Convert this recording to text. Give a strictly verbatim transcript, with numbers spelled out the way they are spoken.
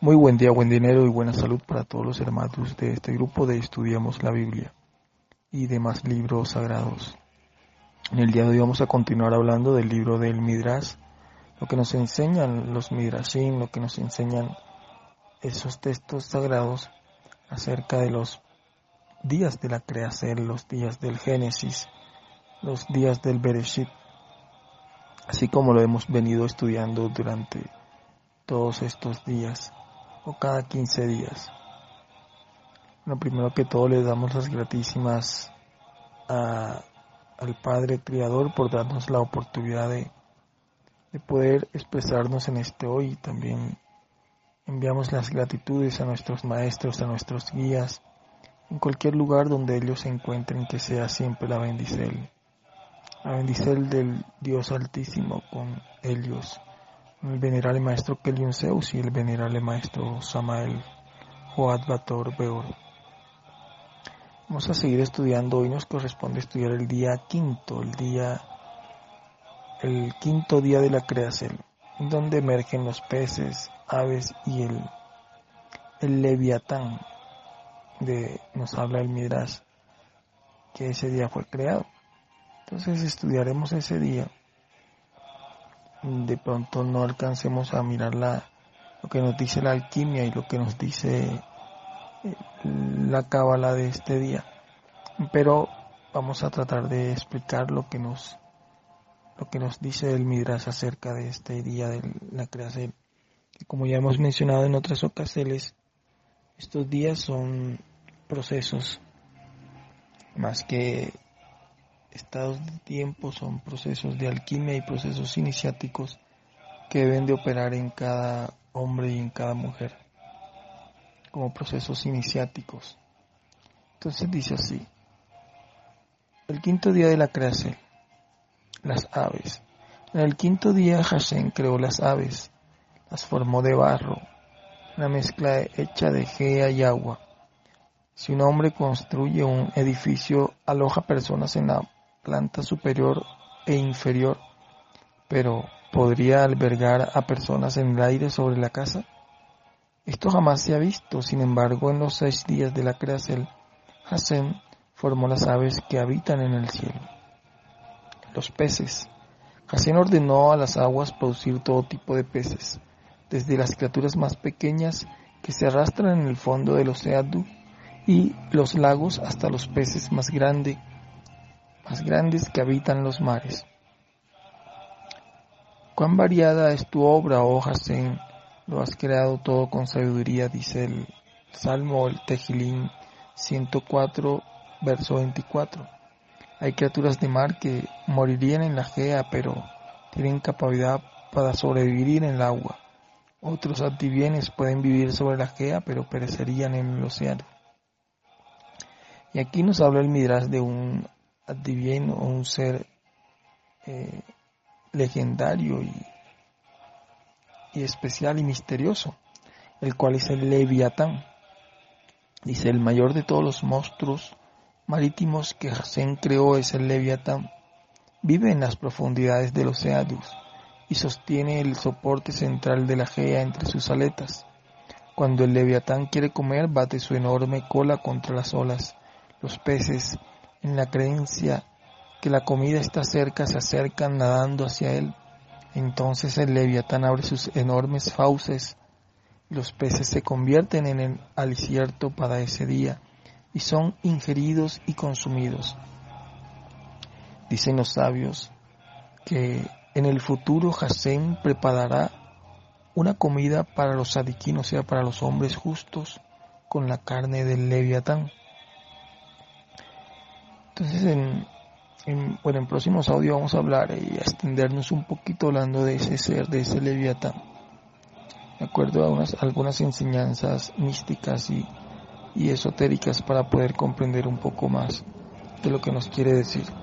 Muy buen día, buen dinero y buena salud para todos los hermanos de este grupo de Estudiamos la Biblia y demás libros sagrados. En el día de hoy vamos a continuar hablando del libro del Midrash, lo que nos enseñan los Midrashim, lo que nos enseñan esos textos sagrados acerca de los días de la creación, los días del Génesis, los días del Bereshit, así como lo hemos venido estudiando durante todos estos días o cada quince días. Bueno, primero que todo le damos las gratísimas a, al Padre Creador por darnos la oportunidad de, de poder expresarnos en este hoy. También enviamos las gratitudes a nuestros maestros, a nuestros guías, en cualquier lugar donde ellos se encuentren, que sea siempre la bendición, la bendición del Dios Altísimo con ellos, el venerable maestro Kelion Zeus y el venerable maestro Samael Joad Bator Beor. Vamos a seguir estudiando. Hoy nos corresponde estudiar el día quinto, el día, el quinto día de la creación, donde emergen los peces, aves y el, el Leviatán. De, nos habla el Midrash que ese día fue creado. Entonces estudiaremos ese día. De pronto no alcancemos a mirar la, lo que nos dice la alquimia y lo que nos dice la cábala de este día, pero vamos a tratar de explicar lo que nos lo que nos dice el Midrash acerca de este día de la creación. Como ya hemos mencionado en otras ocasiones, estos días son procesos más que estados de tiempo, son procesos de alquimia y procesos iniciáticos que deben de operar en cada hombre y en cada mujer como procesos iniciáticos. Entonces dice así: el quinto día de la creación, las aves. En el quinto día Hashem creó las aves, las formó de barro, una mezcla hecha de gea y agua. Si un hombre construye un edificio, aloja personas en la planta superior e inferior, pero ¿podría albergar a personas en el aire sobre la casa? Esto jamás se ha visto. Sin embargo, en los seis días de la creación, Hashem formó las aves que habitan en el cielo. Los peces. Hashem ordenó a las aguas producir todo tipo de peces, desde las criaturas más pequeñas que se arrastran en el fondo del océano y los lagos hasta los peces más grandes, más grandes que habitan los mares. Cuán variada es tu obra, oh Hashem, lo has creado todo con sabiduría, dice el Salmo, el Tejilín ciento cuatro, verso veinticuatro. Hay criaturas de mar que morirían en la gea, pero tienen capacidad para sobrevivir en el agua. Otros anfibienes pueden vivir sobre la gea, pero perecerían en el océano. Y aquí nos habla el Midrash de un anfibien o un ser eh, legendario y, y especial y misterioso, el cual es el Leviatán. Dice: el mayor de todos los monstruos marítimos que Hashem creó es el Leviatán. Vive en las profundidades del océano y sostiene el soporte central de la gea entre sus aletas. Cuando el Leviatán quiere comer, bate su enorme cola contra las olas. Los peces, en la creencia que la comida está cerca, se acercan nadando hacia él. Entonces el Leviatán abre sus enormes fauces. Los peces se convierten en el alicierto para ese día y son ingeridos y consumidos. Dicen los sabios que en el futuro Hashem preparará una comida para los sadiquín, o sea, para los hombres justos, con la carne del Leviatán. Entonces, en, en, bueno, en próximos audios vamos a hablar y a extendernos un poquito hablando de ese ser, de ese Leviatán, de acuerdo a unas, algunas enseñanzas místicas y, y esotéricas para poder comprender un poco más de lo que nos quiere decir.